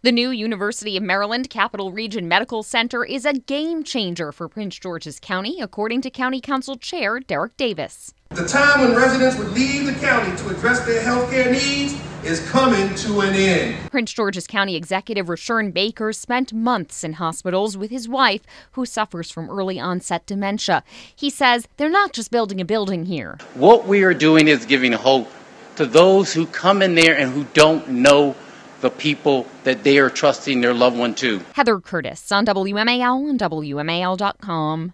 The new University of Maryland Capital Region Medical Center is a game changer for Prince George's County, according to County Council Chair Derek Davis. The time when residents would leave the county to address their health care needs is coming to an end. Prince George's County Executive Rashern Baker spent months in hospitals with his wife, who suffers from early onset dementia. He says they're not just building a building here. What we are doing is giving hope to those who come in there and who don't know the people that they are trusting their loved one to. Heather Curtis on WMAL and WMAL.com.